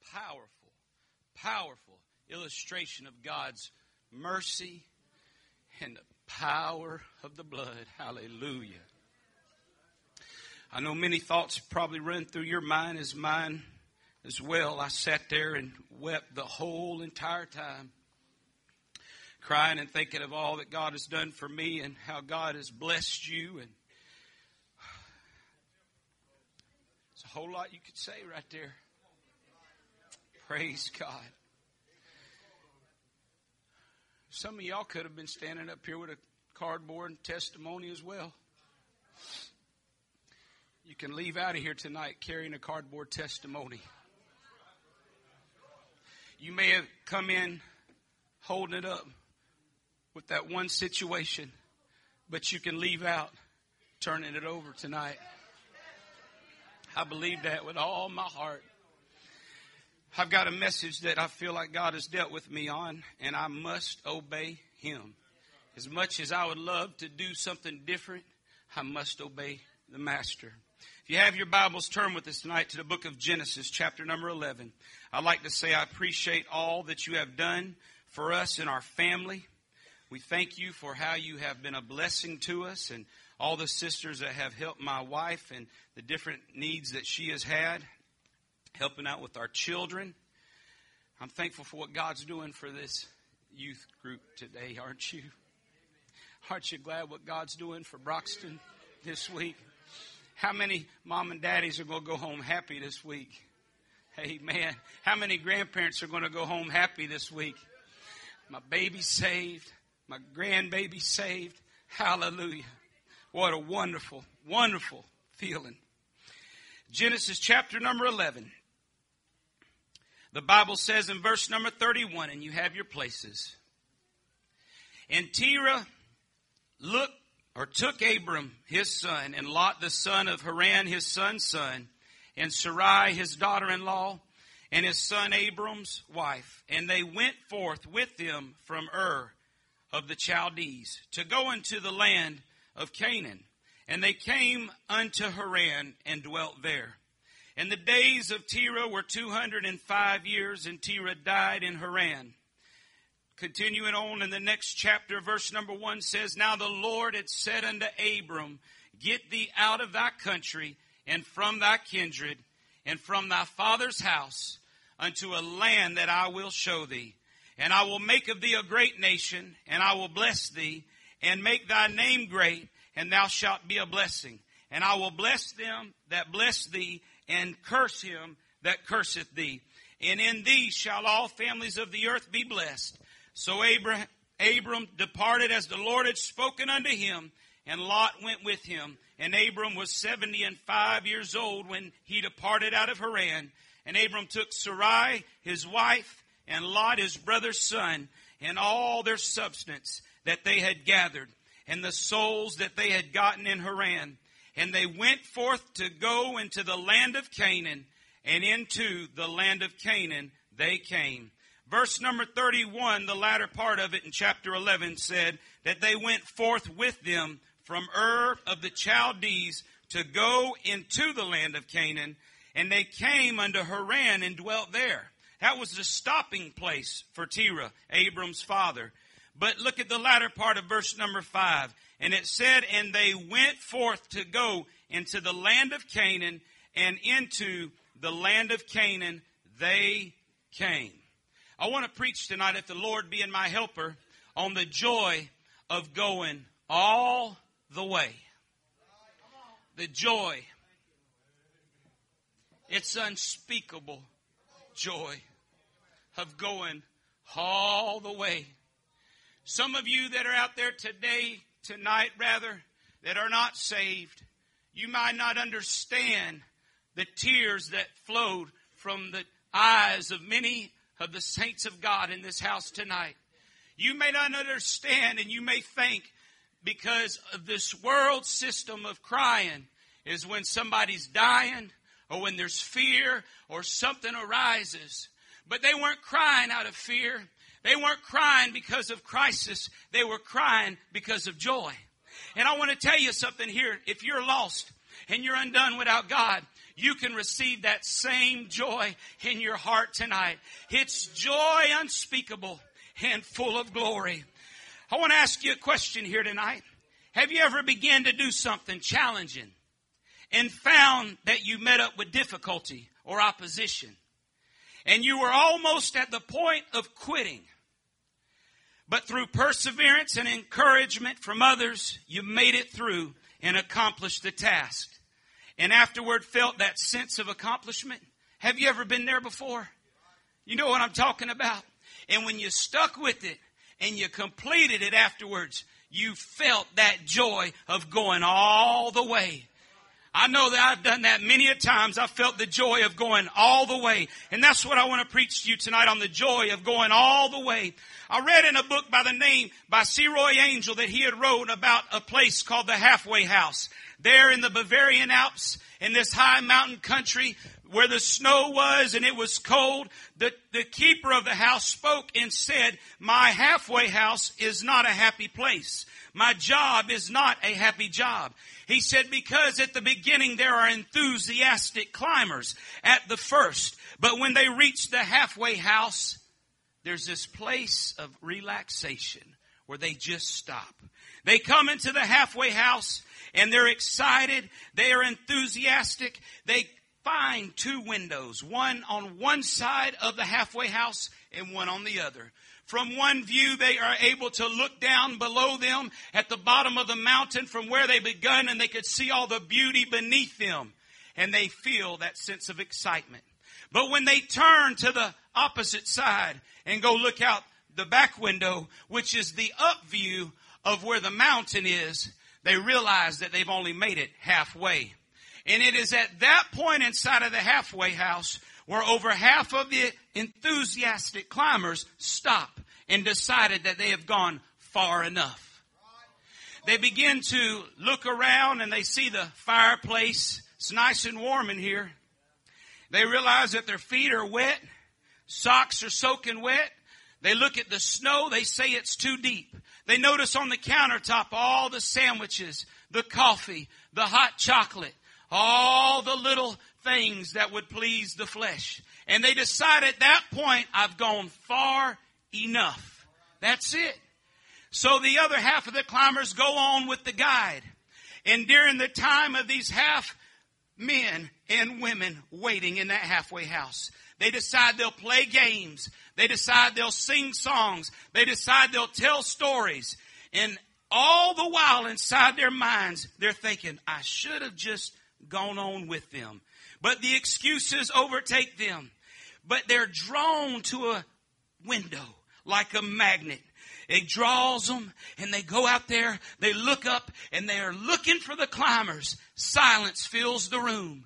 powerful, powerful illustration of God's mercy and the power of the blood. Hallelujah. I know many thoughts probably run through your mind as mine as well. I sat there and wept the whole entire time, crying and thinking of all that God has done for me and how God has blessed you. And it's a whole lot you could say right there. Praise God. Some of y'all could have been standing up here with a cardboard testimony as well. You can leave out of here tonight carrying a cardboard testimony. You may have come in holding it up with that one situation, but you can leave out turning it over tonight. I believe that with all my heart. I've got a message that I feel like God has dealt with me on, and I must obey Him. As much as I would love to do something different, I must obey the Master. If you have your Bibles, turn with us tonight to the book of Genesis, chapter number 11. I'd like to say I appreciate all that you have done for us and our family. We thank you for how you have been a blessing to us and all the sisters that have helped my wife and the different needs that she has had, helping out with our children. I'm thankful for what God's doing for this youth group today, aren't you? Aren't you glad what God's doing for Broxton this week? How many mom and daddies are going to go home happy this week? Amen. How many grandparents are going to go home happy this week? My baby's saved. My grandbaby's saved. Hallelujah. What a wonderful, wonderful feeling. Genesis chapter number 11. The Bible says in verse number 31, and you have your places. And Terah took Abram his son, and Lot the son of Haran his son's son, and Sarai his daughter-in-law, and his son Abram's wife. And they went forth with them from Ur of the Chaldees to go into the land of Canaan. And they came unto Haran and dwelt there. And the days of Terah were 205 years, and Terah died in Haran. Continuing on in the next chapter, verse number 1 says, Now the Lord had said unto Abram, Get thee out of thy country, and from thy kindred, and from thy father's house, unto a land that I will show thee. And I will make of thee a great nation, and I will bless thee, and make thy name great, and thou shalt be a blessing. And I will bless them that bless thee, and curse him that curseth thee. And in thee shall all families of the earth be blessed. So Abram departed as the Lord had spoken unto him, and Lot went with him. And Abram was 75 years old when he departed out of Haran. And Abram took Sarai his wife, and Lot his brother's son, and all their substance that they had gathered, and the souls that they had gotten in Haran. And they went forth to go into the land of Canaan, and into the land of Canaan they came. Verse number 31, the latter part of it in chapter 11 said that they went forth with them from Ur of the Chaldees to go into the land of Canaan, and they came unto Haran and dwelt there. That was the stopping place for Terah, Abram's father. But look at the latter part of verse number 5. And it said, And they went forth to go into the land of Canaan, and into the land of Canaan they came. I want to preach tonight, if the Lord be in my helper, on the joy of going all the way. The joy. It's unspeakable joy of going all the way. Some of you that are out there tonight, that are not saved, you might not understand the tears that flowed from the eyes of many of the saints of God in this house tonight. You may not understand, and you may think because of this world system of crying is when somebody's dying or when there's fear or something arises. But they weren't crying out of fear. They weren't crying because of crisis. They were crying because of joy. And I want to tell you something here. If you're lost and you're undone without God, you can receive that same joy in your heart tonight. It's joy unspeakable and full of glory. I want to ask you a question here tonight. Have you ever begun to do something challenging and found that you met up with difficulty or opposition, and you were almost at the point of quitting, but through perseverance and encouragement from others, you made it through and accomplished the task, and afterward felt that sense of accomplishment? Have you ever been there before? You know what I'm talking about? And when you stuck with it and you completed it afterwards, you felt that joy of going all the way. I know that I've done that many a times. I felt the joy of going all the way. And that's what I want to preach to you tonight, on the joy of going all the way. I read in a book by C. Roy Angel that he had wrote about a place called the Halfway House. There in the Bavarian Alps, in this high mountain country where the snow was and it was cold, the keeper of the house spoke and said, "My halfway house is not a happy place. My job is not a happy job." He said, because at the beginning there are enthusiastic climbers at the first, but when they reach the halfway house, there's this place of relaxation where they just stop. They come into the halfway house and they're excited. They are enthusiastic. They find two windows, one on one side of the halfway house and one on the other. From one view, they are able to look down below them at the bottom of the mountain from where they begun, and they could see all the beauty beneath them. And they feel that sense of excitement. But when they turn to the opposite side and go look out the back window, which is the up view of where the mountain is, they realize that they've only made it halfway. And it is at that point inside of the halfway house where over half of the enthusiastic climbers stop and decided that they have gone far enough. They begin to look around and they see the fireplace. It's nice and warm in here. They realize that their feet are wet. Socks are soaking wet. They look at the snow. They say it's too deep. They notice on the countertop all the sandwiches, the coffee, the hot chocolate, all the little things that would please the flesh. And they decide at that point, I've gone far enough. That's it. So the other half of the climbers go on with the guide. And during the time of these half men and women waiting in that halfway house, they decide they'll play games. They decide they'll sing songs. They decide they'll tell stories. And all the while inside their minds, they're thinking, I should have just gone on with them. But the excuses overtake them. But they're drawn to a window like a magnet. It draws them, and they go out there, they look up, and they are looking for the climbers. Silence fills the room.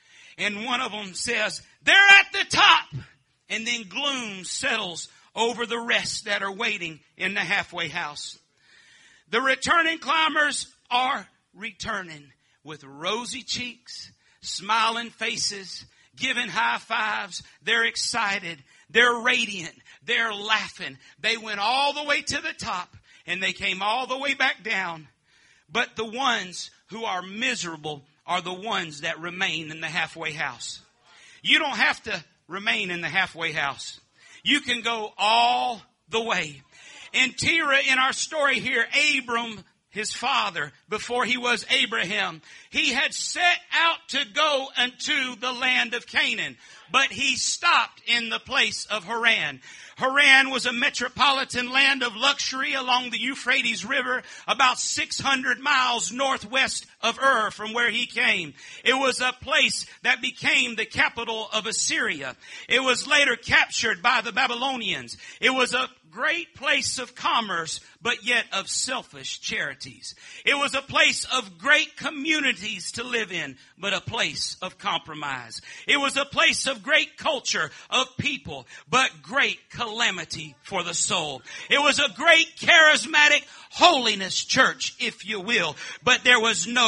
And one of them says, they're at the top. And then gloom settles over the rest that are waiting in the halfway house. The returning climbers are returning with rosy cheeks, smiling faces, giving high fives. They're excited. They're radiant. They're laughing. They went all the way to the top and they came all the way back down. But the ones who are miserable are the ones that remain in the halfway house. You don't have to remain in the halfway house. You can go all the way. In Terah, in our story here, Abram, his father, before he was Abraham, he had set out to go unto the land of Canaan, but he stopped in the place of Haran. Haran was a metropolitan land of luxury along the Euphrates River, about 600 miles northwest of Ur from where he came. It was a place that became the capital of Assyria. It was later captured by the Babylonians. It was a great place of commerce, but yet of selfish charities. It was a place of great communities to live in, but a place of compromise. It was a place of great culture of people, but great calamity for the soul. It was a great charismatic holiness church, if you will, but there was no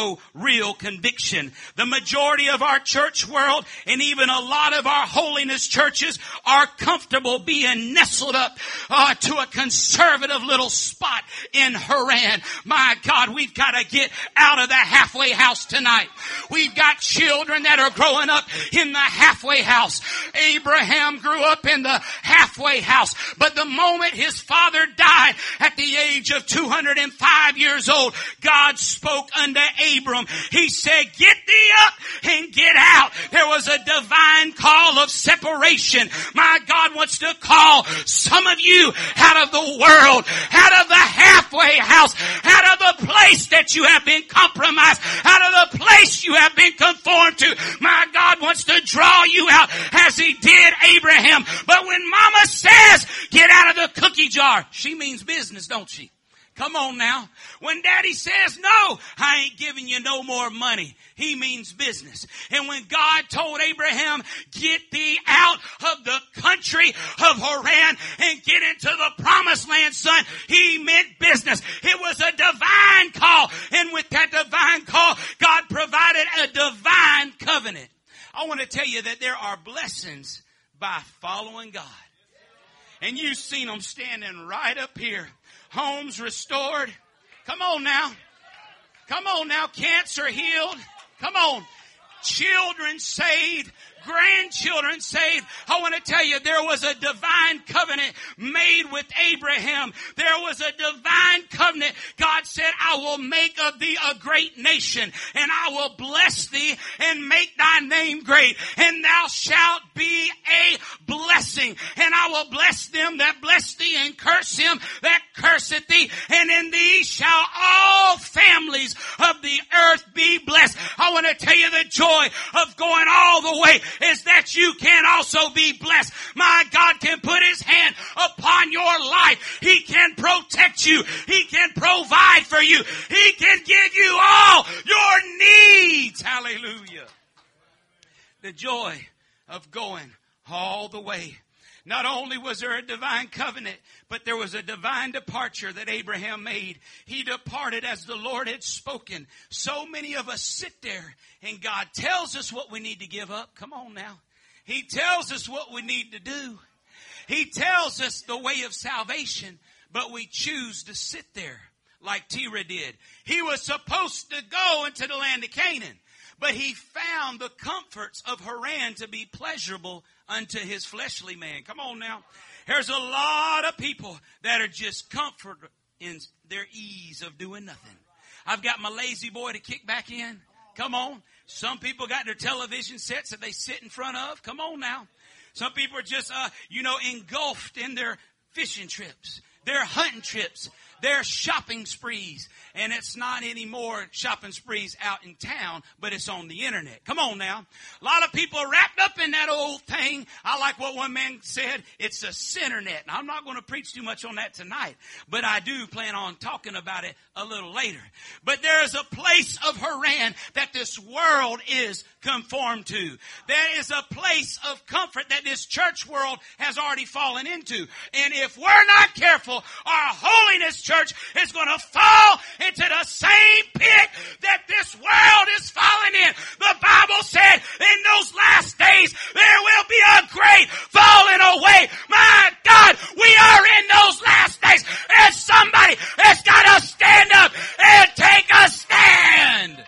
no real conviction. The majority of our church world and even a lot of our holiness churches are comfortable being nestled up to a conservative little spot in Haran. My God, we've got to get out of the halfway house tonight. We've got children that are growing up in the halfway house. Abraham grew up in the halfway house, but the moment his father died at the age of 205 years old, God spoke unto Abram. He said, get thee up and get out. There was a divine call of separation. My God wants to call some of you out of the world, out of the halfway house, out of the place that you have been compromised, out of the place you have been conformed to. My God wants to draw you out as he did Abraham. But when Mama says, get out of the cookie jar, she means business, don't she? Come on now. When Daddy says, no, I ain't giving you no more money, he means business. And when God told Abraham, get thee out of the country of Haran and get into the promised land, son, he meant business. It was a divine call. And with that divine call, God provided a divine covenant. I want to tell you that there are blessings by following God. And you've seen them standing right up here. Homes restored. Come on now. Come on now. Cancer healed. Come on. Children saved. Grandchildren saved. I want to tell you, there was a divine covenant made with Abraham. There was a divine covenant. God said, I will make of thee a great nation, and I will bless thee and make thy name great, and thou shalt be a blessing. And I will bless them that bless thee, and curse him that curseth thee, and in thee shall all families of the earth be blessed. I want to tell you, the joy of going all the way is that you can also be blessed. My God can put his hand upon your life. He can protect you. He can provide for you. He can give you all your needs. Hallelujah. The joy of going all the way. Not only was there a divine covenant, but there was a divine departure that Abraham made. He departed as the Lord had spoken. So many of us sit there and God tells us what we need to give up. Come on now. He tells us what we need to do. He tells us the way of salvation, but we choose to sit there like Terah did. He was supposed to go into the land of Canaan, but he found the comforts of Haran to be pleasurable unto his fleshly man. Come on now. There's a lot of people that are just comforted in their ease of doing nothing. I've got my lazy boy to kick back in. Come on. Some people got their television sets that they sit in front of. Come on now. Some people are just, engulfed in their fishing trips, their hunting trips, their shopping sprees. And it's not any more shopping sprees out in town, but it's on the internet. Come on now. A lot of people are wrapped up in that old thing. I like what one man said. It's a sinternet. Now, I'm not going to preach too much on that tonight, but I do plan on talking about it a little later. But there is a place of Haran that this world is conformed to. There is a place of comfort that this church world has already fallen into. And if we're not careful, our holiness church is going to fall into the same pit that this world is falling in. The Bible said in those last days there will be a great falling away. My God, we are in those last days, and somebody has got to stand up and take a stand.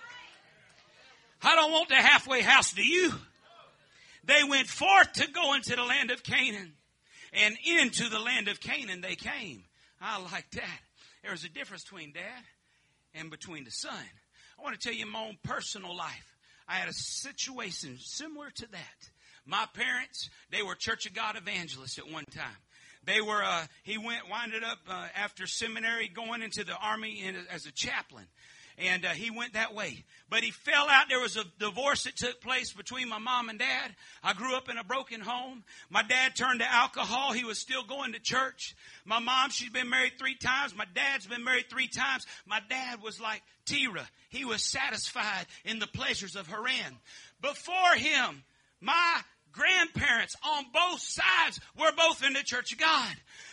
I don't want the halfway house, do you? They went forth to go into the land of Canaan, and into the land of Canaan they came. I like that. There's a difference between dad and between the son. I want to tell you my own personal life. I had a situation similar to that. My parents, they were Church of God evangelists at one time. They were, winded up after seminary going into the army as a chaplain. And he went that way. But he fell out. There was a divorce that took place between my mom and dad. I grew up in a broken home. My dad turned to alcohol. He was still going to church. My mom, she's been married 3 times. My dad's been married 3 times. My dad was like Terah. He was satisfied in the pleasures of Haran. Before him, my grandparents on both sides were both in the Church of God.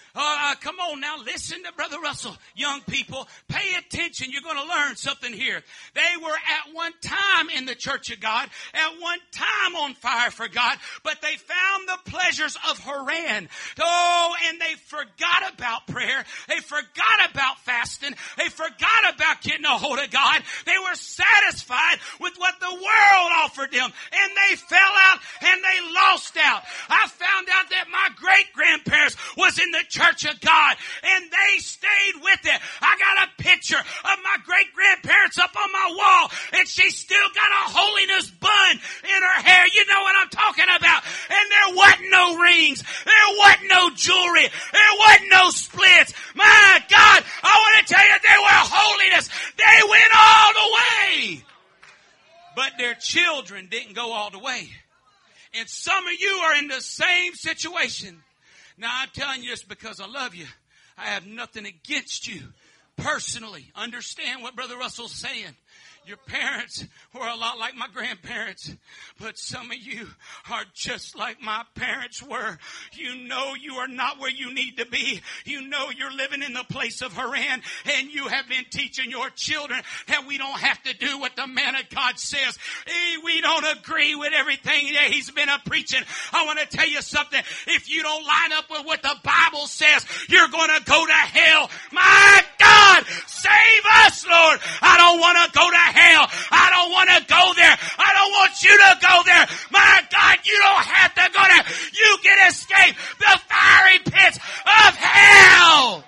Come on now, listen to Brother Russell. Young people, pay attention. You're going to learn something here. They were at one time in the church of God, at one time on fire for God, but they found the pleasures of Haran. Oh, and they forgot about prayer. They forgot about fasting. They forgot about getting a hold of God. They were satisfied with what the world offered them, and they fell out and they lost out. I found out that my great-grandparents was in the church of God, and they stayed with it. I got a picture of my great-grandparents up on my wall, and she still got a holiness bun in her hair. You know what I'm talking about. And there wasn't no rings. There wasn't no jewelry. There wasn't no splits. My God, I want to tell you, they were holiness. They went all the way. But their children didn't go all the way. And some of you are in the same situation. Now, I'm telling you this because I love you. I have nothing against you personally. Understand what Brother Russell's saying. Your parents were a lot like my grandparents, but some of you are just like my parents were. You know you are not where you need to be. You know you're living in the place of Haran, and you have been teaching your children that we don't have to do what the man of God says. We don't agree with everything that he's been preaching. I want to tell you something. If you don't line up with what the Bible says, you're going to go to hell. My God, save us, Lord. I don't want to go to hell. I don't want to go there. I don't want you to go there. My God, you don't have to go there. You can escape the fiery pits of hell.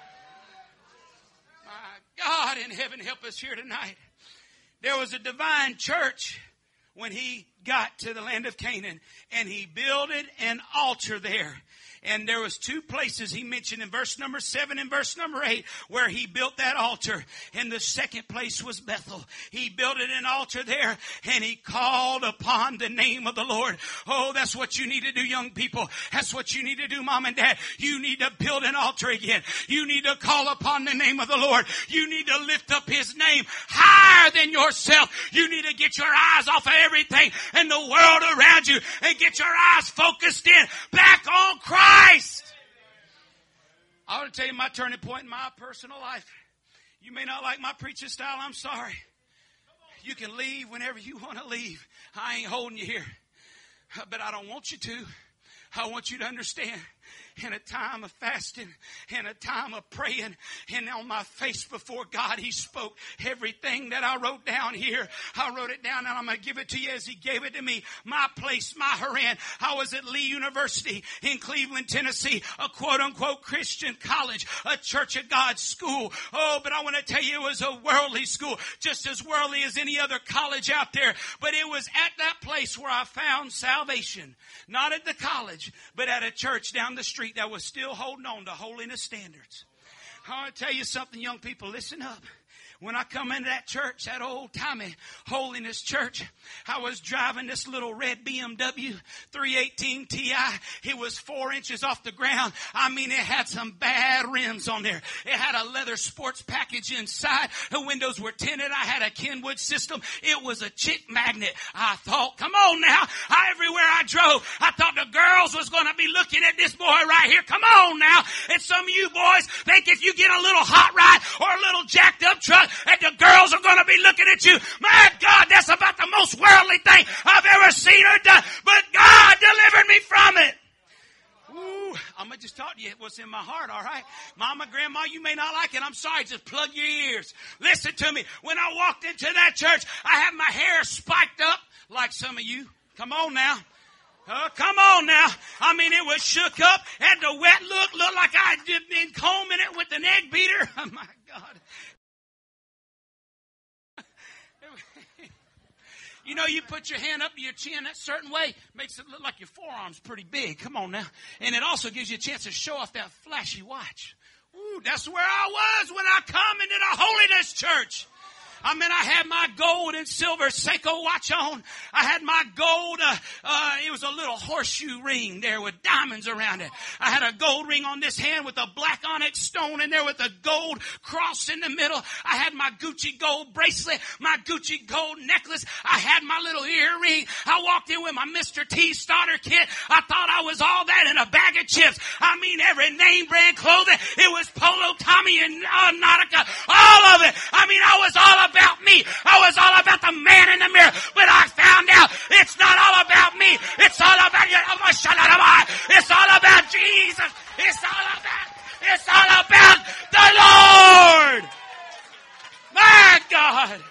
My God in heaven, help us here tonight. There was a divine church when he got to the land of Canaan, and he built an altar there. And there was two places he mentioned in verse number 7 and verse number 8 where he built that altar. And the second place was Bethel. He built an altar there, and he called upon the name of the Lord. Oh, that's what you need to do, young people. That's what you need to do, mom and dad. You need to build an altar again. You need to call upon the name of the Lord. You need to lift up his name higher than yourself. You need to get your eyes off of everything and the world around you and get your eyes focused in back on Christ. I want to tell you my turning point in my personal life. You may not like my preaching style. I'm sorry. You can leave whenever you want to leave. I ain't holding you here. But I don't want you to. I want you to understand. In a time of fasting, in a time of praying, and on my face before God, he spoke everything that I wrote down here. I wrote it down, and I'm going to give it to you as he gave it to me. My place, my Haran. I was at Lee University in Cleveland, Tennessee, a quote-unquote Christian college, a Church of God school. Oh, but I want to tell you, it was a worldly school, just as worldly as any other college out there. But it was at that place where I found salvation. Not at the college, but at a church down the street that was still holding on to holiness standards. I want to tell you something, young people. Listen up. When I come into that church, that old-timey holiness church, I was driving this little red BMW 318 Ti. It was 4 inches off the ground. I mean, it had some bad rims on there. It had a leather sports package inside. The windows were tinted. I had a Kenwood system. It was a chick magnet. I thought, come on now. Everywhere I drove, I thought the girls was going to be looking at this boy right here. Come on now. And some of you boys think if you get a little hot rod or a little jacked up truck, that the girls are going to be looking at you. My God, that's about the most worldly thing I've ever seen or done. But God delivered me from it. Ooh, I'm going to just talk to you what's in my heart, all right? Mama, grandma, you may not like it. I'm sorry. Just plug your ears. Listen to me. When I walked into that church, I had my hair spiked up like some of you. Come on now. Come on now. I mean, it was shook up. Had the wet looked like I had been combing it with an egg beater. Oh, my God. You know, you put your hand up to your chin that certain way, makes it look like your forearm's pretty big. Come on now. And it also gives you a chance to show off that flashy watch. Ooh, that's where I was when I come into the holiness church. I mean, I had my gold and silver Seiko watch on. I had my gold, it was a little horseshoe ring there with diamonds around it. I had a gold ring on this hand with a black onyx stone in there with a gold cross in the middle. I had my Gucci gold bracelet, my Gucci gold necklace. I had my little earring. I walked in with my Mr. T starter kit. I thought I was all that in a bag chips. I mean, every name brand clothing. It was Polo, Tommy, and Nautica. All of it. I mean, I was all about me. I was all about the man in the mirror. But I found out it's not all about me. It's all about you. It's all about Jesus. It's all about the Lord. My God.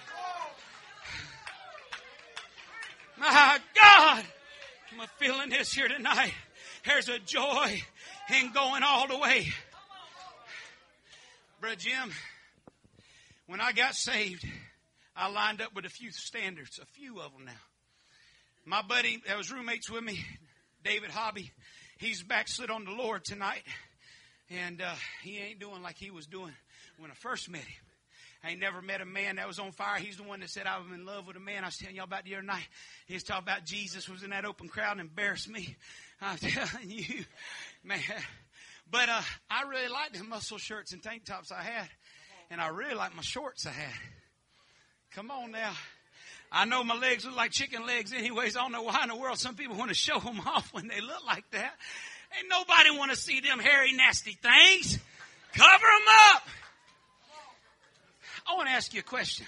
My God. I'm feeling this here tonight. There's a joy in going all the way. Brother Jim, when I got saved, I lined up with a few standards, a few of them now. My buddy that was roommates with me, David Hobby, he's backslid on the Lord tonight. And he ain't doing like he was doing when I first met him. I ain't never met a man that was on fire. He's the one that said I was in love with a man I was telling y'all about the other night. He was talking about Jesus was in that open crowd and embarrassed me. I'm telling you, man. But I really liked the muscle shirts and tank tops I had. And I really liked my shorts I had. Come on now. I know my legs look like chicken legs anyways. I don't know why in the world some people want to show them off when they look like that. Ain't nobody want to see them hairy, nasty things. Cover them up. I want to ask you a question.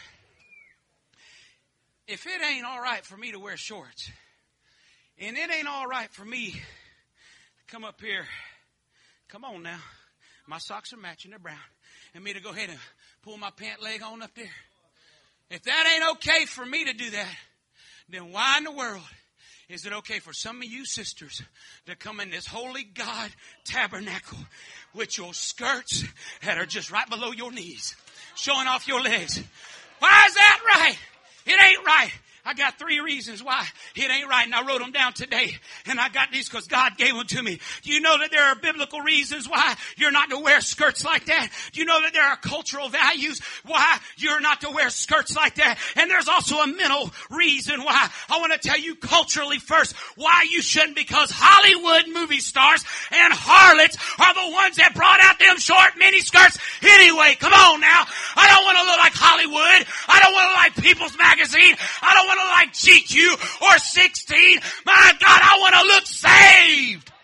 If it ain't all right for me to wear shorts, and it ain't all right for me to come up here, come on now, my socks are matching, they're brown, and me to go ahead and pull my pant leg on up there. If that ain't okay for me to do that, then why in the world is it okay for some of you sisters to come in this holy God tabernacle with your skirts that are just right below your knees, showing off your legs? Why is that right? It ain't right. I got 3 reasons why it ain't right, and I wrote them down today. And I got these because God gave them to me. Do you know that there are biblical reasons why you're not to wear skirts like that? Do you know that there are cultural values why you're not to wear skirts like that? And there's also a mental reason why. I want to tell you culturally first why you shouldn't, because Hollywood movie stars and harlots are the ones that brought out them short mini skirts anyway. Come on now. I don't want to look like Hollywood. I don't want to look like People's Magazine. I don't want to look like GQ or 16. My God, I want to look saved.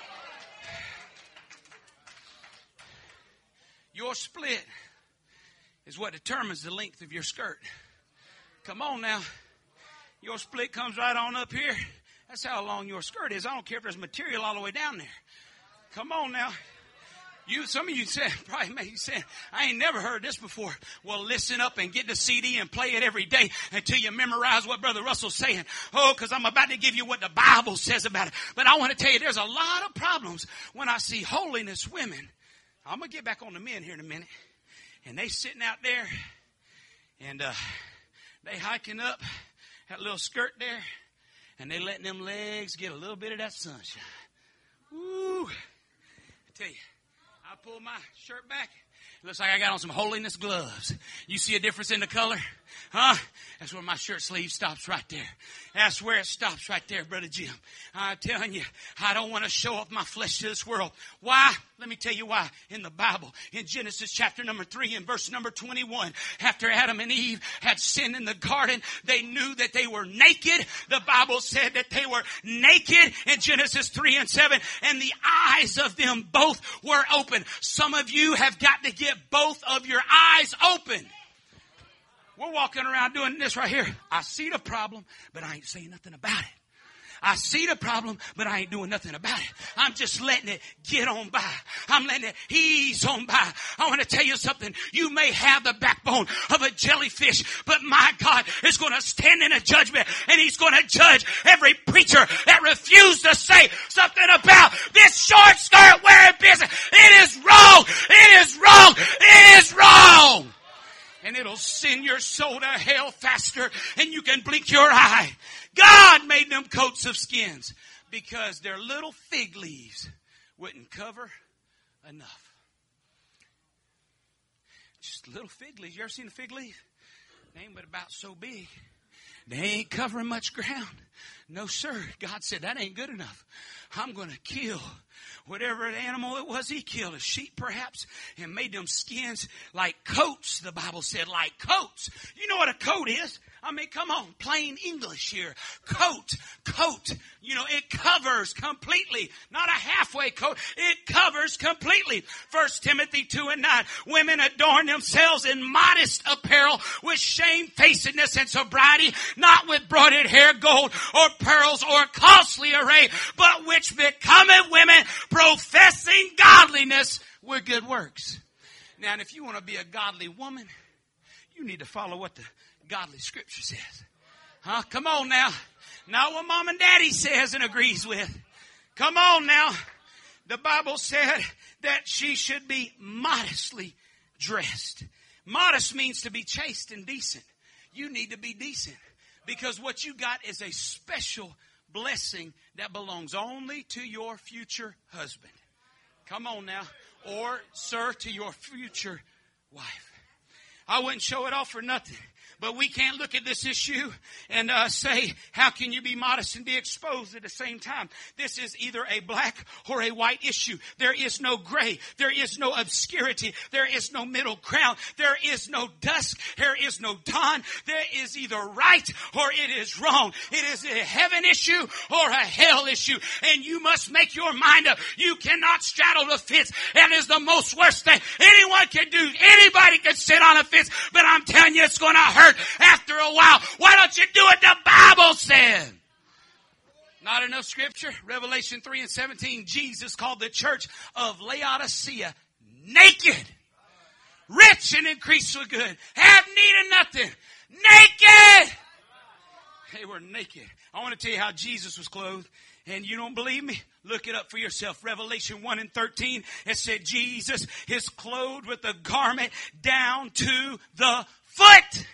Your split is what determines the length of your skirt. Come on now. Your split comes right on up here. That's how long your skirt is. I don't care if there's material all the way down there. Come on now. Some of you said, probably maybe said, I ain't never heard this before. Well, listen up and get the CD and play it every day until you memorize what Brother Russell's saying. Oh, because I'm about to give you what the Bible says about it. But I want to tell you, there's a lot of problems when I see holiness women. I'm going to get back on the men here in a minute. And they sitting out there and they hiking up that little skirt there. And they letting them legs get a little bit of that sunshine. Woo. I tell you. I pull my shirt back. It looks like I got on some holiness gloves. You see a difference in the color? Huh? That's where my shirt sleeve stops right there. That's where it stops right there, Brother Jim. I'm telling you, I don't want to show off my flesh to this world. Why? Let me tell you why. In the Bible, in Genesis chapter number 3 and verse number 21, after Adam and Eve had sinned in the garden, they knew that they were naked. The Bible said that they were naked in Genesis 3 and 7, and the eyes of them both were open. Some of you have got to get both of your eyes open. We're walking around doing this right here. I see the problem, but I ain't saying nothing about it. I see the problem, but I ain't doing nothing about it. I'm just letting it get on by. I'm letting it ease on by. I want to tell you something. You may have the backbone of a jellyfish, but my God is going to stand in a judgment, and He's going to judge every preacher that refused to say something about this short skirt wearing business. It is wrong. It is wrong. It is wrong. And it'll send your soul to hell faster than you can blink your eye. God made them coats of skins because their little fig leaves wouldn't cover enough. Just little fig leaves. You ever seen a fig leaf? They ain't but about so big. They ain't covering much ground. No, sir. God said, that ain't good enough. I'm going to kill whatever animal it was he killed, a sheep perhaps, and made them skins like coats, the Bible said, like coats. You know what a coat is? I mean, come on, plain English here. Coat. You know, it covers completely. Not a halfway coat. It covers completely. 1 Timothy 2:9. Women adorn themselves in modest apparel with shamefacedness and sobriety, not with broidered hair, gold, or pearls, or costly array, but which becometh women professing godliness with good works. Now, and if you want to be a godly woman, you need to follow what the godly scripture says. Huh? Come on now. Not what mom and daddy says and agrees with. Come on now. The Bible said that she should be modestly dressed. Modest means to be chaste and decent. You need to be decent because what you got is a special blessing that belongs only to your future husband. Come on now. Or, sir, to your future wife. I wouldn't show it off for nothing. But we can't look at this issue and say, how can you be modest and be exposed at the same time? This is either a black or a white issue. There is no gray. There is no obscurity. There is no middle ground. There is no dusk. There is no dawn. There is either right or it is wrong. It is a heaven issue or a hell issue. And you must make your mind up. You cannot straddle the fence. That is the most worst thing anyone can do. Anybody can sit on a fence, but I'm telling you, it's going to hurt after a while. Why don't you do what the Bible said? Not enough scripture. Revelation 3:17. Jesus called the church of Laodicea naked, rich and increased with good, have need of nothing, naked. They were naked. I want to tell you how Jesus was clothed. And you don't believe me? Look it up for yourself. Revelation 1:13. It said Jesus is clothed with a garment down to the foot.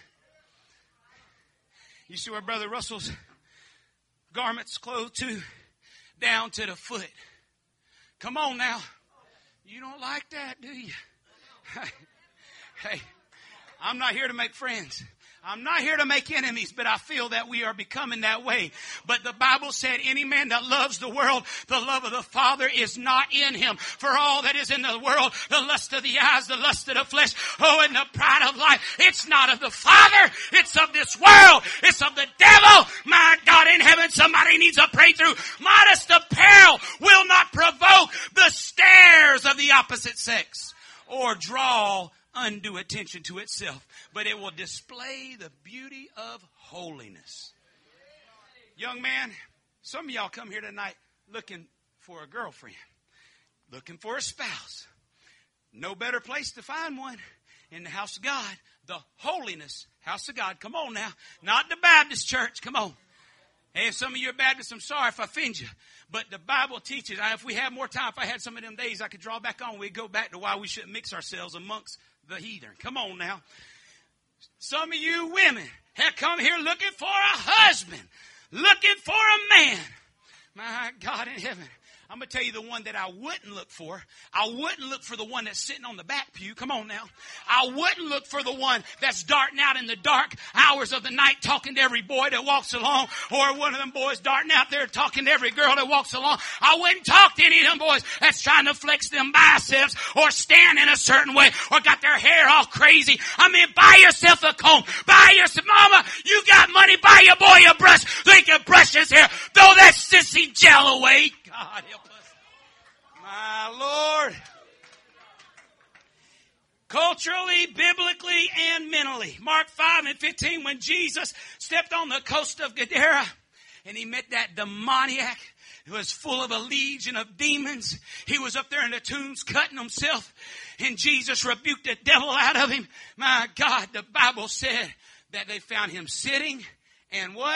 You see where Brother Russell's garment's clothed to? Down to the foot. Come on now. You don't like that, do you? Hey, I'm not here to make friends. I'm not here to make enemies, but I feel that we are becoming that way. But the Bible said any man that loves the world, the love of the Father is not in him. For all that is in the world, the lust of the eyes, the lust of the flesh, and the pride of life, it's not of the Father. It's of this world. It's of the devil. My God in heaven, somebody needs a breakthrough. Modest apparel will not provoke the stares of the opposite sex or draw undue attention to itself, but it will display the beauty of holiness. Young man, some of y'all come here tonight looking for a girlfriend, looking for a spouse. No better place to find one in the house of God, the holiness house of God. Come on now, not the Baptist church. Come on. Hey, if some of you are Baptists, I'm sorry if I offend you. But the Bible teaches, if we had more time, if I had some of them days I could draw back on, we'd go back to why we shouldn't mix ourselves amongst the heathen. Come on now. Some of you women have come here looking for a husband, looking for a man. My God in heaven. I'm going to tell you the one that I wouldn't look for. I wouldn't look for the one that's sitting on the back pew. Come on now. I wouldn't look for the one that's darting out in the dark hours of the night talking to every boy that walks along, or one of them boys darting out there talking to every girl that walks along. I wouldn't talk to any of them boys that's trying to flex them biceps or stand in a certain way or got their hair all crazy. I mean, buy yourself a comb. Buy yourself, mama, you got money, buy your boy a brush so he can brush his hair. Throw that sissy gel away. God help us. My Lord. Culturally, biblically, and mentally. Mark 5:15, when Jesus stepped on the coast of Gadara and he met that demoniac who was full of a legion of demons. He was up there in the tombs cutting himself, and Jesus rebuked the devil out of him. My God, the Bible said that they found him sitting and what?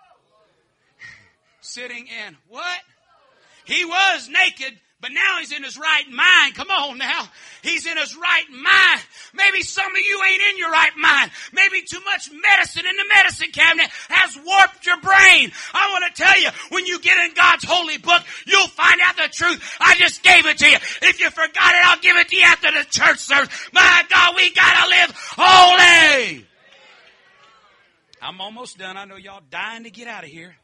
Sitting and what? He was naked, but now he's in his right mind. Come on now. He's in his right mind. Maybe some of you ain't in your right mind. Maybe too much medicine in the medicine cabinet has warped your brain. I want to tell you, when you get in God's holy book, you'll find out the truth. I just gave it to you. If you forgot it, I'll give it to you after the church service. My God, we gotta live holy. I'm almost done. I know y'all dying to get out of here.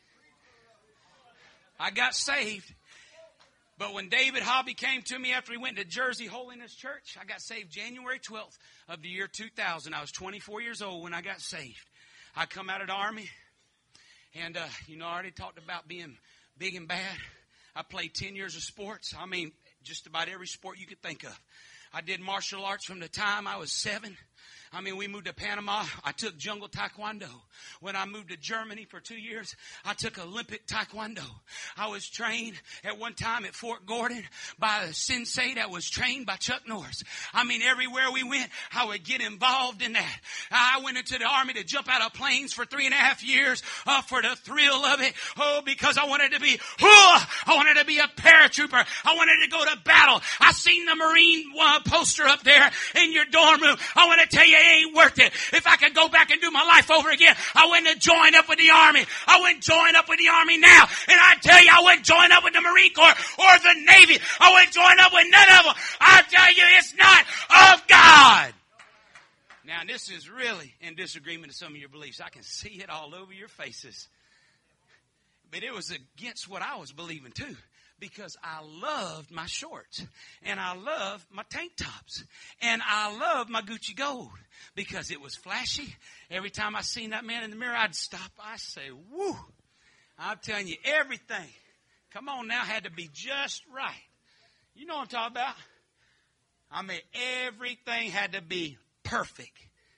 I got saved. But when David Hobby came to me after he went to Jersey Holiness Church, I got saved January 12th of the year 2000. I was 24 years old when I got saved. I come out of the Army, and, I already talked about being big and bad. I played 10 years of sports. I mean, just about every sport you could think of. I did martial arts from the time I was 7. I mean, we moved to Panama. I took jungle taekwondo. When I moved to Germany for 2 years, I took Olympic taekwondo. I was trained at one time at Fort Gordon by a sensei that was trained by Chuck Norris. I mean, everywhere we went, I would get involved in that. I went into the Army to jump out of planes for 3.5 years for the thrill of it. Oh, because I wanted to be a paratrooper. I wanted to go to battle. I seen the Marine poster up there in your dorm room. I want to tell you, it ain't worth it. If I could go back and do my life over again, I wouldn't have joined up with the Army. I wouldn't join up with the Army now. And I tell you, I wouldn't join up with the Marine Corps or the Navy. I wouldn't join up with none of them. I tell you, it's not of God. Now, this is really in disagreement with some of your beliefs. I can see it all over your faces. But it was against what I was believing too. Because I loved my shorts, and I loved my tank tops, and I loved my Gucci gold because it was flashy. Every time I seen that man in the mirror, I'd stop. I say, woo. I'm telling you, everything, come on now, had to be just right. You know what I'm talking about? I mean, everything had to be perfect.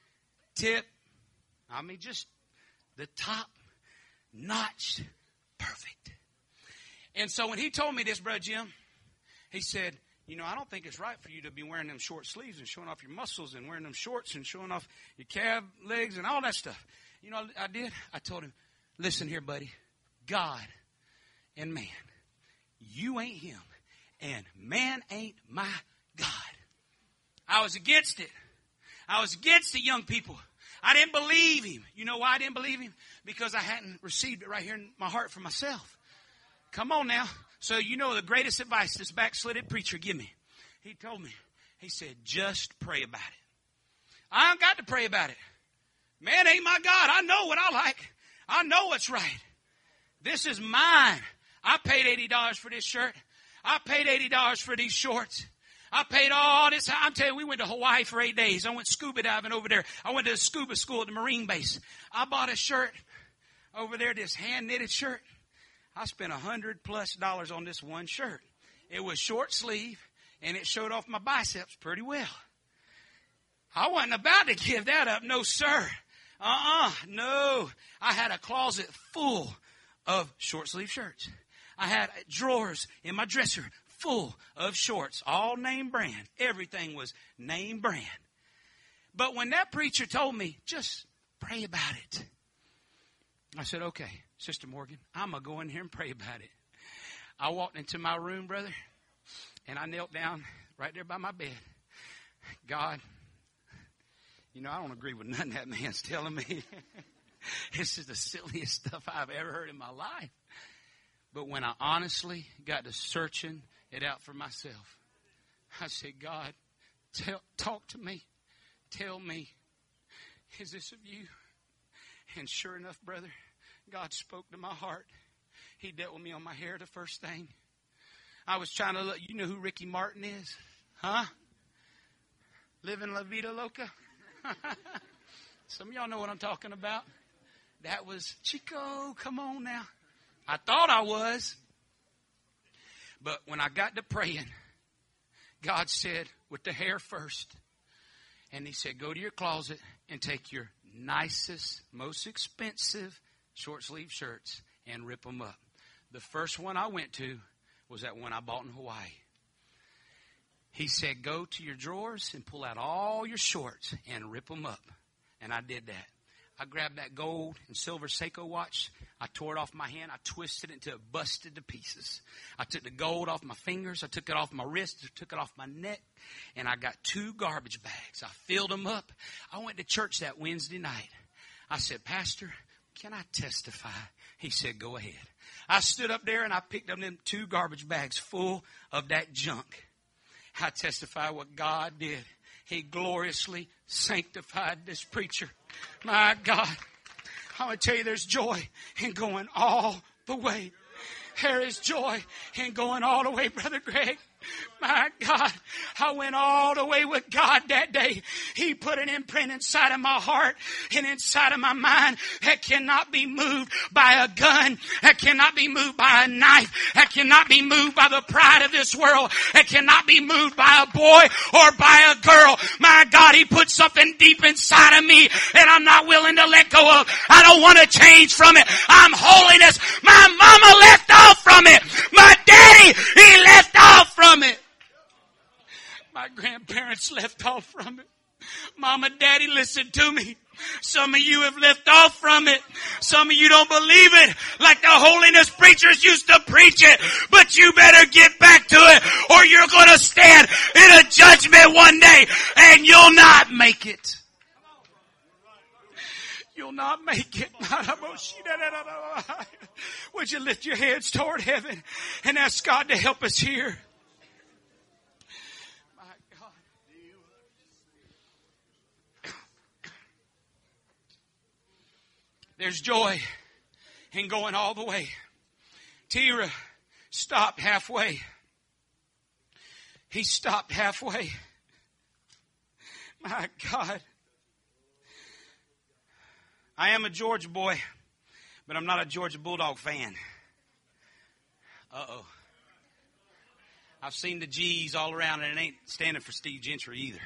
Just the top notch perfect. And so when he told me this, Brother Jim, he said, I don't think it's right for you to be wearing them short sleeves and showing off your muscles and wearing them shorts and showing off your calf legs and all that stuff. You know what I did? I told him, listen here, buddy. God and man, you ain't him, and man ain't my God. I was against it. I was against the young people. I didn't believe him. You know why I didn't believe him? Because I hadn't received it right here in my heart for myself. Come on now. So you know the greatest advice this backslidden preacher give me. He told me, he said, just pray about it. I don't got to pray about it. Man ain't my God. I know what I like. I know what's right. This is mine. I paid $80 for this shirt. I paid $80 for these shorts. I paid all this. I'm telling you, we went to Hawaii for 8 days. I went scuba diving over there. I went to the scuba school at the Marine base. I bought a shirt over there, this hand-knitted shirt. I spent $100+ on this one shirt. It was short sleeve, and it showed off my biceps pretty well. I wasn't about to give that up. No, sir. No. I had a closet full of short sleeve shirts. I had drawers in my dresser full of shorts, all name brand. Everything was name brand. But when that preacher told me, just pray about it, I said, okay, Sister Morgan, I'm going to go in here and pray about it. I walked into my room, brother, and I knelt down right there by my bed. God, I don't agree with nothing that man's telling me. This is the silliest stuff I've ever heard in my life. But when I honestly got to searching it out for myself, I said, God, talk to me. Tell me, is this of you? And sure enough, brother, God spoke to my heart. He dealt with me on my hair the first thing. I was trying to look. You know who Ricky Martin is? Huh? Living La Vida Loca? Some of y'all know what I'm talking about. That was Chico. Come on now. I thought I was. But when I got to praying, God said, with the hair first. And he said, go to your closet and take your nicest, most expensive short sleeve shirts and rip them up. The first one I went to was that one I bought in Hawaii. He said, go to your drawers and pull out all your shorts and rip them up. And I did that. I grabbed that gold and silver Seiko watch. I tore it off my hand. I twisted it until it busted to pieces. I took the gold off my fingers. I took it off my wrist. I took it off my neck. And I got 2 garbage bags. I filled them up. I went to church that Wednesday night. I said, Pastor, can I testify? He said, go ahead. I stood up there and I picked up them 2 garbage bags full of that junk. I testify what God did. He gloriously sanctified this preacher. My God. I want to tell you, there's joy in going all the way. There is joy in going all the way, Brother Greg. My God, I went all the way with God that day. He put an imprint inside of my heart and inside of my mind that cannot be moved by a gun, that cannot be moved by a knife, that cannot be moved by the pride of this world, that cannot be moved by a boy or by a girl. My God, He put something deep inside of me that I'm not willing to let go of. I don't want to change from it. I'm holiness. My mama left off from it. My daddy, he left off from it. My grandparents left off from it. Mama, daddy, listen to me. Some of you have left off from it. Some of you don't believe it like the holiness preachers used to preach it. But you better get back to it or you're going to stand in a judgment one day and you'll not make it. You'll not make it. Would you lift your heads toward heaven and ask God to help us here? There's joy in going all the way. Terah stopped halfway. He stopped halfway. My God. I am a Georgia boy, but I'm not a Georgia Bulldog fan. Uh-oh. I've seen the G's all around, and it ain't standing for Steve Gentry either.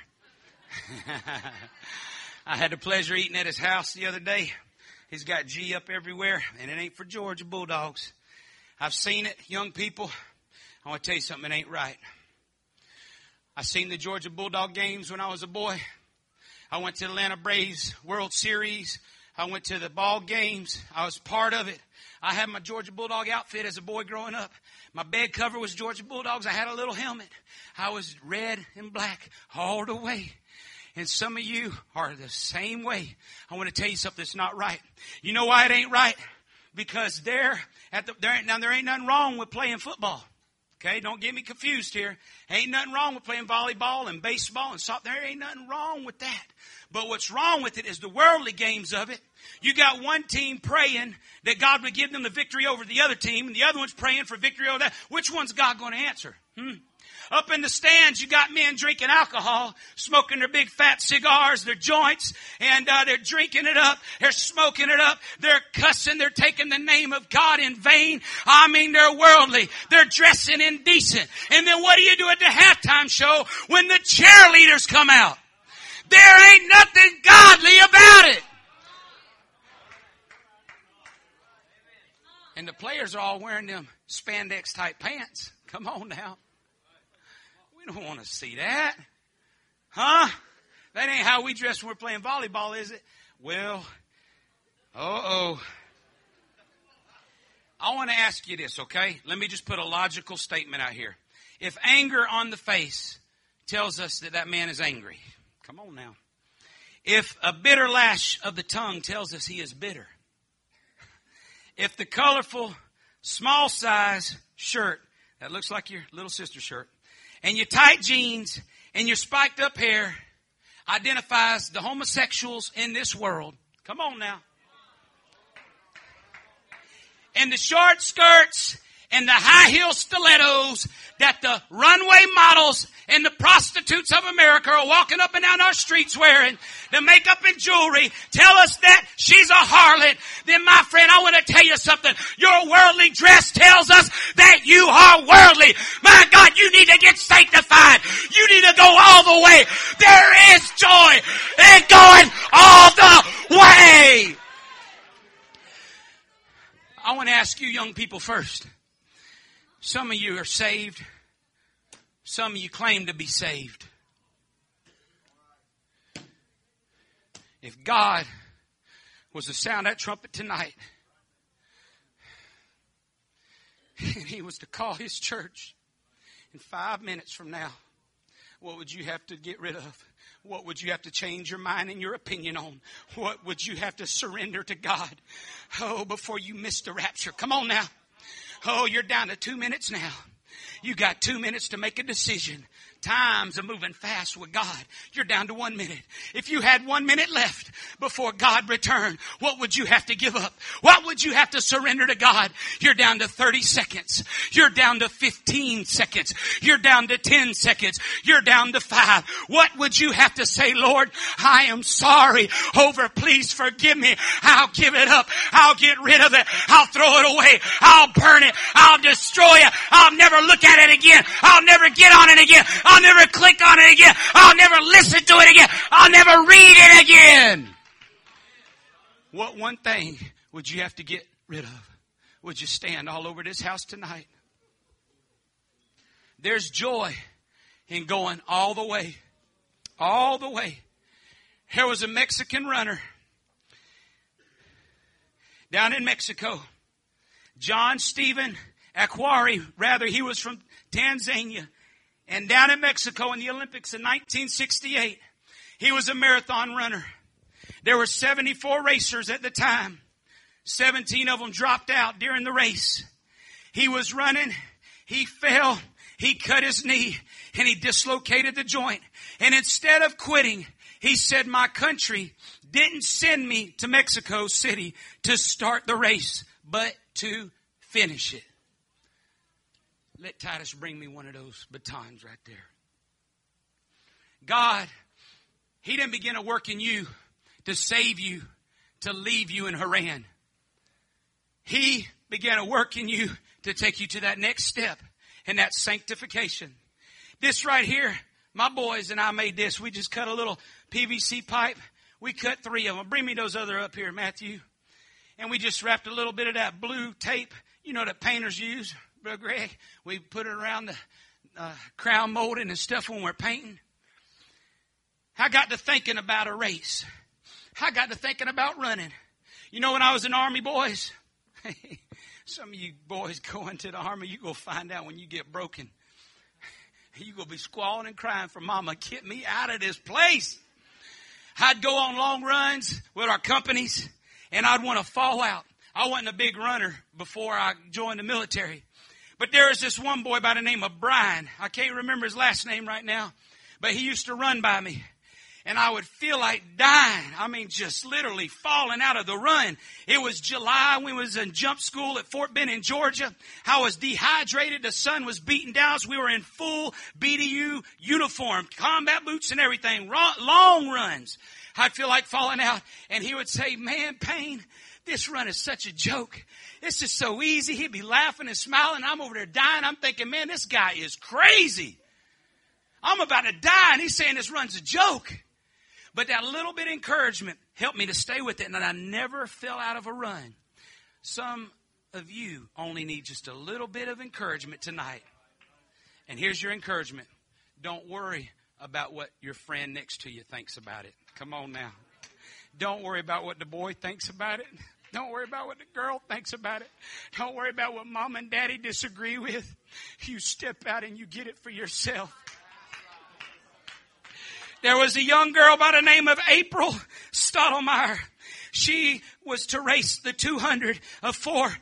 I had the pleasure of eating at his house the other day. He's got G up everywhere, and it ain't for Georgia Bulldogs. I've seen it, young people. I want to tell you something, it ain't right. I seen the Georgia Bulldog games when I was a boy. I went to the Atlanta Braves World Series. I went to the ball games. I was part of it. I had my Georgia Bulldog outfit as a boy growing up. My bed cover was Georgia Bulldogs. I had a little helmet. I was red and black all the way. And some of you are the same way. I want to tell you something that's not right. You know why it ain't right? Because there ain't nothing wrong with playing football. Okay, don't get me confused here. Ain't nothing wrong with playing volleyball and baseball and soccer. There ain't nothing wrong with that. But what's wrong with it is the worldly games of it. You got one team praying that God would give them the victory over the other team, and the other one's praying for victory over that. Which one's God going to answer? Up in the stands, you got men drinking alcohol, smoking their big fat cigars, their joints, and they're drinking it up. They're smoking it up. They're cussing. They're taking the name of God in vain. I mean, they're worldly. They're dressing indecent. And then what do you do at the halftime show when the cheerleaders come out? There ain't nothing godly about it. And the players are all wearing them spandex type pants. Come on now. We don't want to see that. Huh? That ain't how we dress when we're playing volleyball, is it? Well, I want to ask you this, okay? Let me just put a logical statement out here. If anger on the face tells us that man is angry, come on now. If a bitter lash of the tongue tells us he is bitter. If the colorful, small size shirt, that looks like your little sister's shirt, and your tight jeans and your spiked up hair identifies the homosexuals in this world. Come on now. And the short skirts and the high heel stilettos that the runway models and the prostitutes of America are walking up and down our streets wearing, the makeup and jewelry, tell us that she's a harlot, then my friend, I want to tell you something. Your worldly dress tells us that you are worldly. My God, you need to get sanctified. You need to go all the way. There is joy in going all the way. I want to ask you young people first. Some of you are saved. Some of you claim to be saved. If God was to sound that trumpet tonight, and He was to call His church in 5 minutes from now, what would you have to get rid of? What would you have to change your mind and your opinion on? What would you have to surrender to God? Oh, before you miss the rapture. Come on now. Oh, you're down to 2 minutes now. You got 2 minutes to make a decision. Times are moving fast with God. You're down to 1 minute. If you had 1 minute left before God returned, what would you have to give up? What would you have to surrender to God? You're down to 30 seconds. You're down to 15 seconds. You're down to 10 seconds. You're down to 5. What would you have to say, Lord, I am sorry. Please forgive me. I'll give it up. I'll get rid of it. I'll throw it away. I'll burn it. I'll destroy it. I'll never look at it again. I'll never get on it again. I'll never click on it again. I'll never listen to it again. I'll never read it again. What one thing would you have to get rid of? Would you stand all over this house tonight? There's joy in going all the way. All the way. There was a Mexican runner down in Mexico. John Stephen Akhwari, he was from Tanzania. And down in Mexico in the Olympics in 1968, he was a marathon runner. There were 74 racers at the time. 17 of them dropped out during the race. He was running. He fell. He cut his knee and he dislocated the joint. And instead of quitting, he said, my country didn't send me to Mexico City to start the race, but to finish it. Let Titus bring me one of those batons right there. God, He didn't begin a work in you to save you, to leave you in Haran. He began a work in you to take you to that next step, and that's sanctification. This right here, my boys and I made this. We just cut a little PVC pipe. We cut 3 of them. Bring me those other up here, Matthew. And we just wrapped a little bit of that blue tape, that painters use. Brother Greg, we put it around the crown molding and stuff when we're painting. I got to thinking about a race. I got to thinking about running. When I was in the Army, boys, some of you boys going to the Army, you go find out when you get broken. You going to be squalling and crying for Mama, get me out of this place. I'd go on long runs with our companies, and I'd want to fall out. I wasn't a big runner before I joined the military. But there was this one boy by the name of Brian. I can't remember his last name right now. But he used to run by me. And I would feel like dying. Just literally falling out of the run. It was July. We was in jump school at Fort Benning, Georgia. I was dehydrated. The sun was beating down us. We were in full BDU uniform, combat boots and everything. Long runs. I'd feel like falling out. And he would say, man, Payne, this run is such a joke. This is so easy. He'd be laughing and smiling. I'm over there dying. I'm thinking, man, this guy is crazy. I'm about to die. And he's saying this run's a joke. But that little bit of encouragement helped me to stay with it. And I never fell out of a run. Some of you only need just a little bit of encouragement tonight. And here's your encouragement. Don't worry about what your friend next to you thinks about it. Come on now. Don't worry about what the boy thinks about it. Don't worry about what the girl thinks about it. Don't worry about what mom and daddy disagree with. You step out and you get it for yourself. There was a young girl by the name of April Stottlemyre. She was to race the 200, a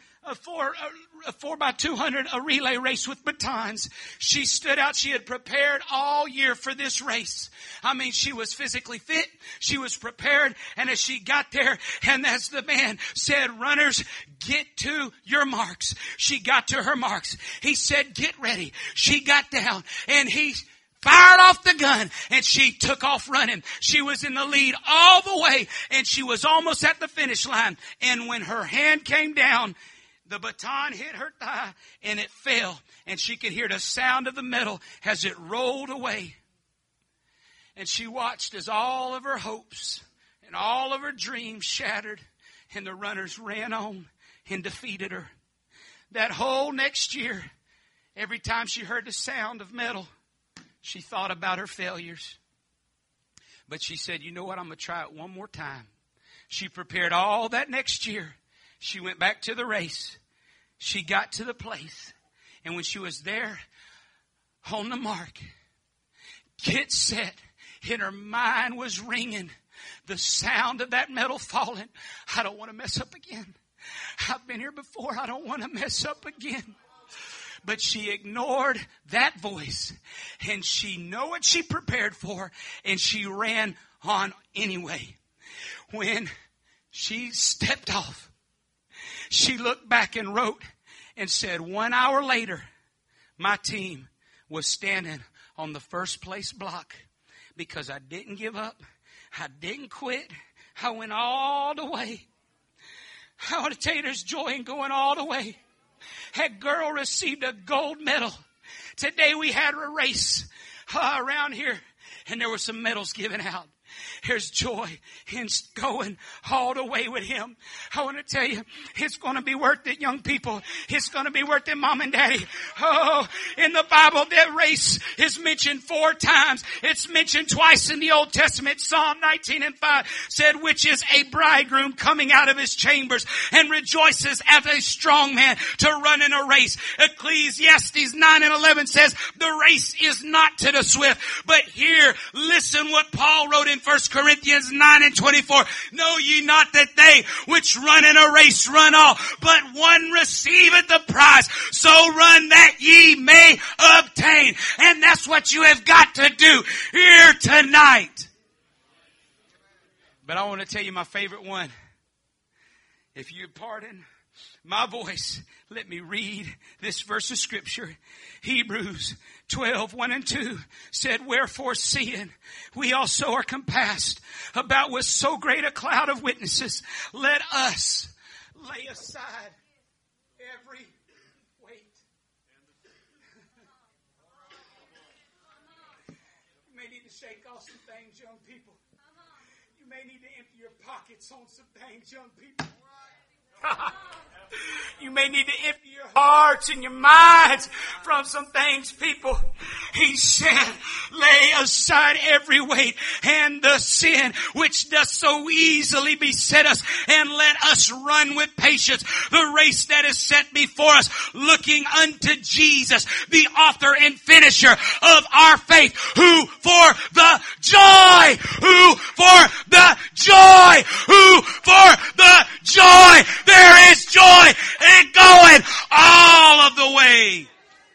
4x200, a relay race with batons. She stood out. She had prepared all year for this race. She was physically fit. She was prepared. And as she got there, and as the man said, runners, get to your marks. She got to her marks. He said, get ready. She got down and he fired off the gun and she took off running. She was in the lead all the way and she was almost at the finish line. And when her hand came down, the baton hit her thigh and it fell. And she could hear the sound of the metal as it rolled away. And she watched as all of her hopes and all of her dreams shattered. And the runners ran on and defeated her. That whole next year, every time she heard the sound of metal, she thought about her failures. But she said, you know what? I'm going to try it one more time. She prepared all that next year. She went back to the race. She got to the place. And when she was there on the mark, get set, and her mind was ringing. The sound of that metal falling. I don't want to mess up again. I've been here before. I don't want to mess up again. But she ignored that voice, and she knew what she prepared for, and she ran on anyway. When she stepped off, she looked back and wrote and said, 1 hour later, my team was standing on the first place block because I didn't give up. I didn't quit. I went all the way. I want to tell you, there's joy in going all the way. That girl received a gold medal. Today we had a race around here, and there were some medals given out. There's joy in going all the way with Him. I want to tell you, it's going to be worth it, young people. It's going to be worth it, Mom and Daddy. Oh, in the Bible, that race is mentioned 4 times. It's mentioned twice in the Old Testament. Psalm 19:5 said, which is a bridegroom coming out of his chambers and rejoices as a strong man to run in a race. Ecclesiastes 9:11 says, the race is not to the swift. But here, listen what Paul wrote in 1 Corinthians 9:24. Know ye not that they which run in a race run all, but one receiveth the prize. So run that ye may obtain. And that's what you have got to do here tonight. But I want to tell you my favorite one. If you pardon my voice, let me read this verse of Scripture. Hebrews 12:1-2 said, wherefore seeing we also are compassed about with so great a cloud of witnesses, let us lay aside every weight. You may need to shake off some things, young people. You may need to empty your pockets on some things, young people. You may need to empty your hearts and your minds from some things, people. He said, lay aside every weight and the sin which does so easily beset us, and let us run with patience the race that is set before us, looking unto Jesus, the author and finisher of our faith, who for the joy, there is joy in going all of the way.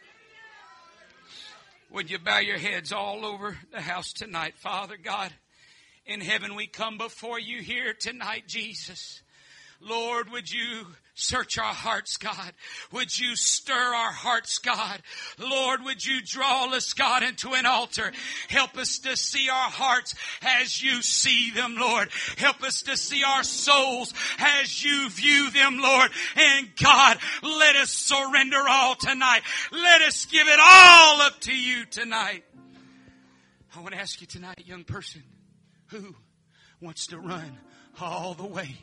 Would you bow your heads all over the house tonight? Father God, in heaven we come before you here tonight, Jesus. Lord, would you search our hearts, God? Would you stir our hearts, God? Lord, would you draw us, God, into an altar? Help us to see our hearts as you see them, Lord. Help us to see our souls as you view them, Lord. And God, let us surrender all tonight. Let us give it all up to you tonight. I want to ask you tonight, young person, who wants to run all the way?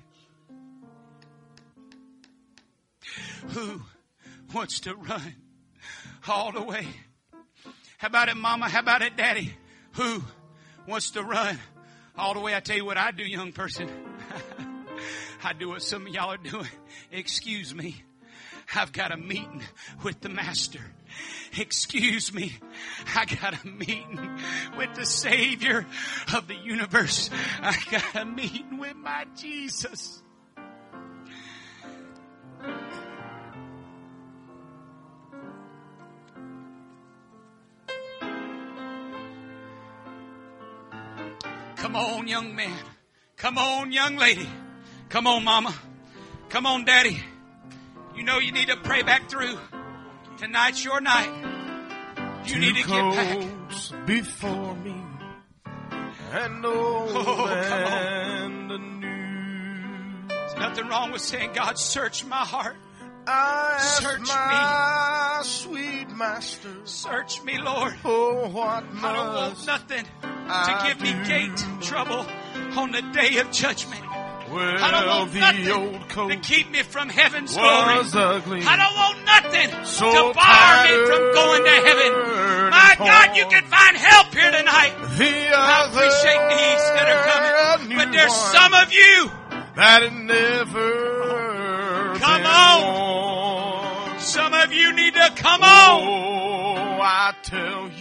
Who wants to run all the way? How about it, Mama? How about it, Daddy? Who wants to run all the way? I tell you what I do, young person. I do what some of y'all are doing. Excuse me. I've got a meeting with the Master. Excuse me. I got a meeting with the Savior of the universe. I got a meeting with my Jesus. Come on, young man. Come on, young lady. Come on, Mama. Come on, Daddy. You know you need to pray back through. Tonight's your night. You need to get back before me and old and new. There's nothing wrong with saying, God, search my heart. Search my sweet Master. Search me, Lord. Oh, what I don't want nothing to give me gate trouble on the day of judgment. Well, I don't want the old nothing coat to keep me from heaven's glory. ugly. I don't want nothing So to bar me from going to heaven. My God, you can find help here tonight. I appreciate these that are coming. But there's some of you that it never come on. on. Some of you need to come on. Oh, I tell